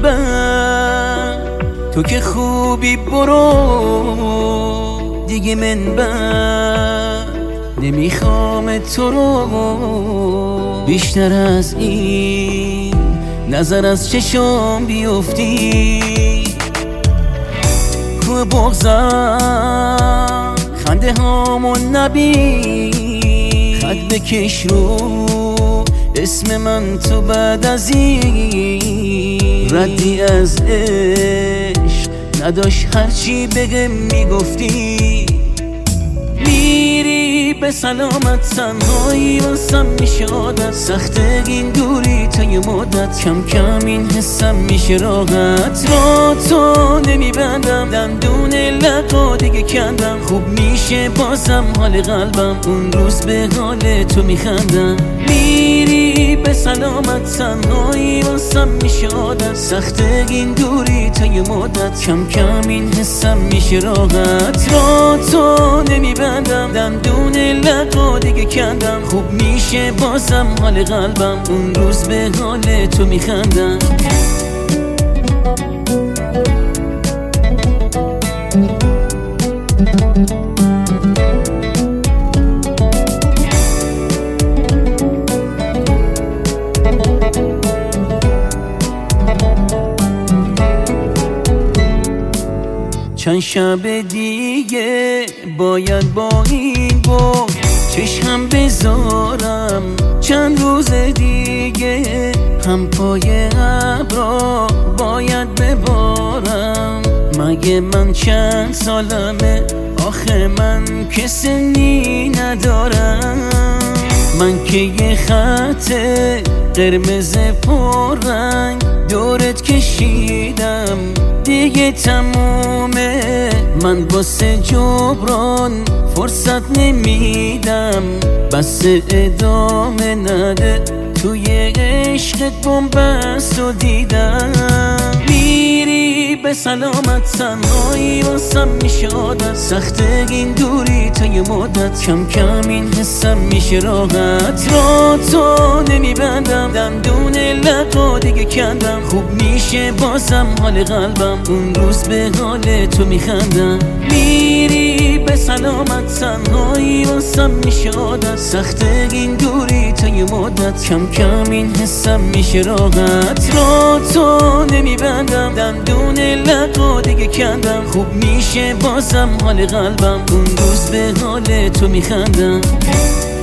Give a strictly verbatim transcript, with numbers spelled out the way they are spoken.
بر تو که خوبی برو دیگه من بر نمیخوام تو رو بیشتر از این نظر از چشم بیفتی کوه بغضم خنده هامون نبین خط بکش رو اسم من تو بعد از این ردی از عشق نداشت هرچی بگم میگفتی میری به سلامت تنهایی واسم میشه عادت سخته این دوری تا یه مدت کم کم این حسم میشه راحت را تو نمیبندم دندون لقا دیگه کندم خوب میشه بازم حال قلبم اون روز به حال تو میخندم میری به سلامت تنهایی واسم میشه عادت سخته این دوری تا یه مدت کم کم این حسم میشه راحت را تو نمیبندم دندون لقا دیگه کندم خوب میشه بازم حال قلبم اون روز به حال تو میخندم چند شب دیگه باید با این بود چشم بذارم چند روز دیگه هم پای ابرا باید ببارم مگه من چند سالمه آخه من که سنی ندارم من که یه خط قرمز پررنگ دورت کشیدم دیگه تمومه من واسه جبران فرصت نمیدم بس ادامه نده توی عشقت بنبست و دیدم میری به سلامت تنهایی واسم میشه عادت سخته این دوری تا یه مدت کم کم این حسم میشه راحت را تو نمیبندم دندون لقا دیگه کندم خوب میشه بازم حال قلبم اون روز به حال تو میخندم میری به سلامت تنهایی واسم میشه عادت سخته این دوری تا یه مدت کم کم این حسم میشه راحت را تو نمیبندم دندون لقا دیگه کندم خوب میشه بازم حال قلبم اون روز به حال تو میخندم